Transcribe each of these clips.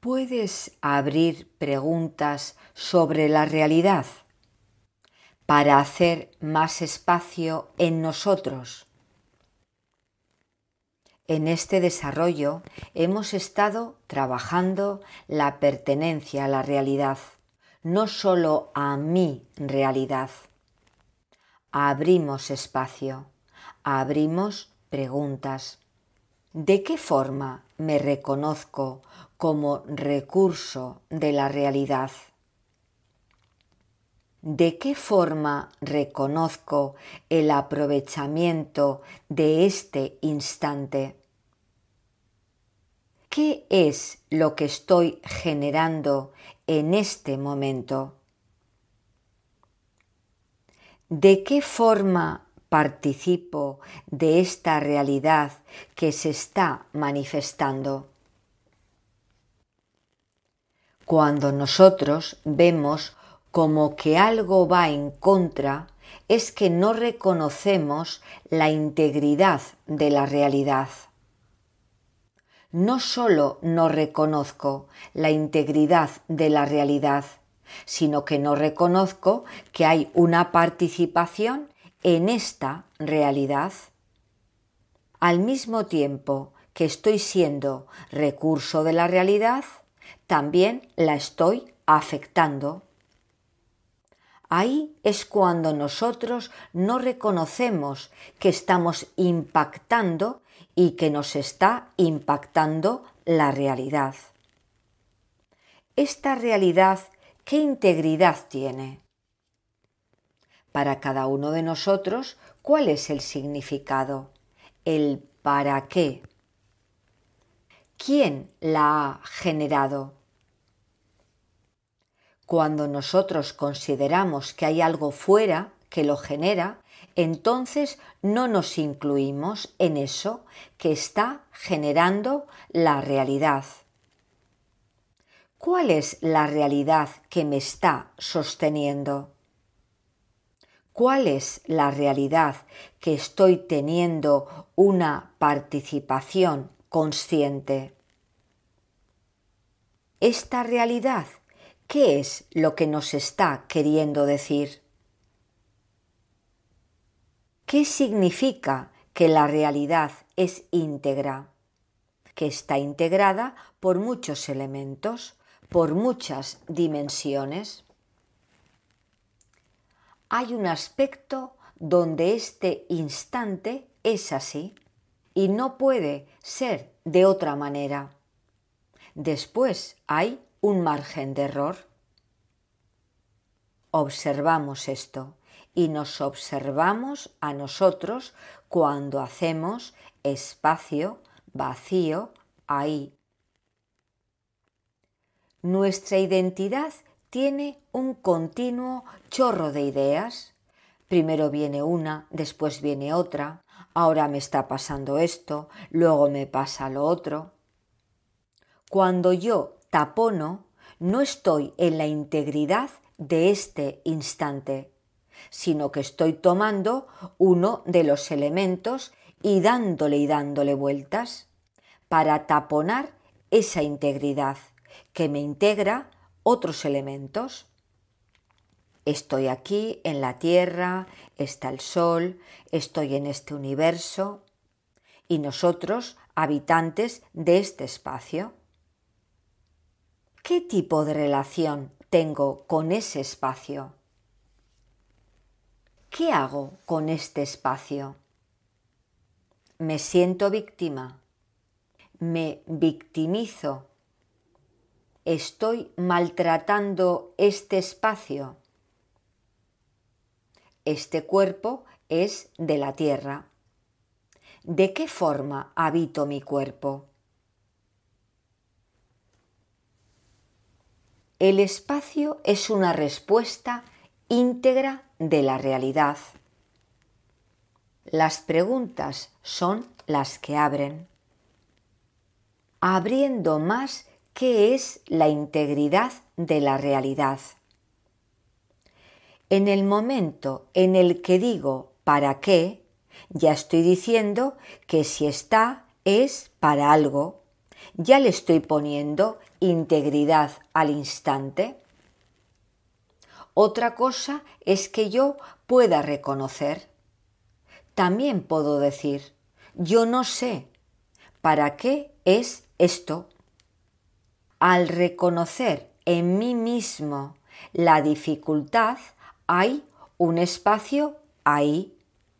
¿Puedes abrir preguntas sobre la realidad para hacer más espacio en nosotros? En este desarrollo hemos estado trabajando la pertenencia a la realidad, no solo a mi realidad. Abrimos espacio, abrimos preguntas. ¿De qué forma me reconozco como recurso de la realidad? ¿De qué forma reconozco el aprovechamiento de este instante? ¿Qué es lo que estoy generando en este momento? ¿De qué forma participo de esta realidad que se está manifestando? Cuando nosotros vemos como que algo va en contra, es que no reconocemos la integridad de la realidad. No solo no reconozco la integridad de la realidad, sino que no reconozco que hay una participación en esta realidad. Al mismo tiempo que estoy siendo recurso de la realidad, también la estoy afectando. Ahí es cuando nosotros no reconocemos que estamos impactando y que nos está impactando la realidad. Esta realidad, ¿qué integridad tiene? Para cada uno de nosotros, ¿cuál es el significado? El para qué. ¿Quién la ha generado? Cuando nosotros consideramos que hay algo fuera que lo genera, entonces no nos incluimos en eso que está generando la realidad. ¿Cuál es la realidad que me está sosteniendo? ¿Cuál es la realidad que estoy teniendo una participación consciente? Esta realidad, ¿qué es lo que nos está queriendo decir? ¿Qué significa que la realidad es íntegra? Que está integrada por muchos elementos, por muchas dimensiones. Hay un aspecto donde este instante es así y no puede ser de otra manera. Después hay un margen de error. Observamos esto y nos observamos a nosotros cuando hacemos espacio vacío ahí. Nuestra identidad tiene un continuo chorro de ideas. Primero viene una, después viene otra, ahora me está pasando esto, luego me pasa lo otro. Cuando yo tapono, no estoy en la integridad de este instante, sino que estoy tomando uno de los elementos y dándole vueltas para taponar esa integridad que me integra otros elementos. Estoy aquí en la Tierra, está el Sol, estoy en este universo y nosotros, habitantes de este espacio. ¿Qué tipo de relación tengo con ese espacio? ¿Qué hago con este espacio? ¿Me siento víctima? ¿Me victimizo? ¿Estoy maltratando este espacio? Este cuerpo es de la Tierra. ¿De qué forma habito mi cuerpo? El espacio es una respuesta íntegra de la realidad. Las preguntas son las que abren. Abriendo más qué es la integridad de la realidad. En el momento en el que digo ¿para qué?, ya estoy diciendo que si está es para algo, ya le estoy poniendo integridad al instante. Otra cosa es que yo pueda reconocer. También puedo decir, yo no sé para qué es esto. Al reconocer en mí mismo la dificultad, hay un espacio ahí.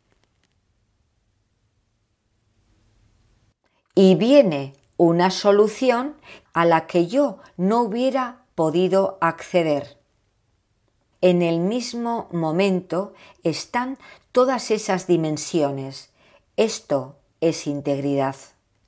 Y viene una solución a la que yo no hubiera podido acceder. En el mismo momento están todas esas dimensiones. Esto es integridad.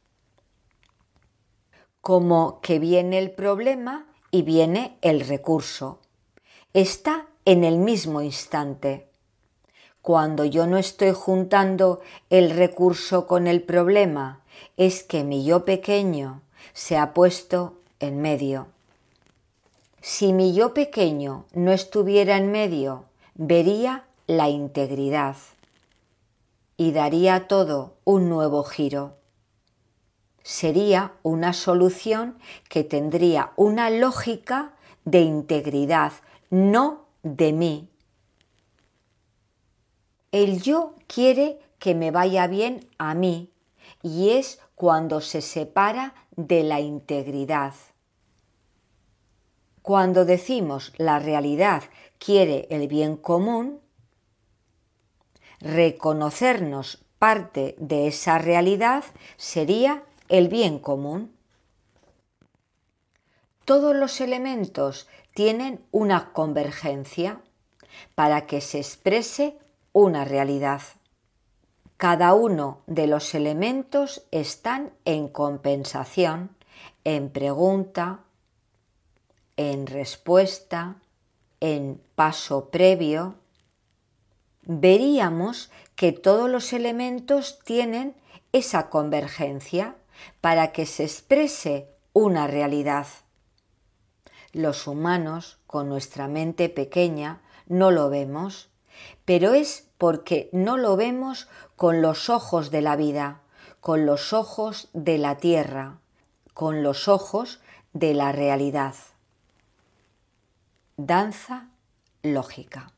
Como que viene el problema y viene el recurso. Está en el mismo instante. Cuando yo no estoy juntando el recurso con el problema, es que mi yo pequeño se ha puesto en medio. Si mi yo pequeño no estuviera en medio, vería la integridad y daría todo un nuevo giro. Sería una solución que tendría una lógica de integridad, no de mí. El yo quiere que me vaya bien a mí y es cuando se separa de la integridad. Cuando decimos la realidad quiere el bien común, reconocernos parte de esa realidad sería el bien común. Todos los elementos tienen una convergencia para que se exprese una realidad. Cada uno de los elementos están en compensación, en pregunta, en respuesta, en paso previo. Veríamos que todos los elementos tienen esa convergencia para que se exprese una realidad. Los humanos, con nuestra mente pequeña, no lo vemos, pero es porque no lo vemos con los ojos de la vida, con los ojos de la tierra, con los ojos de la realidad. Danza lógica.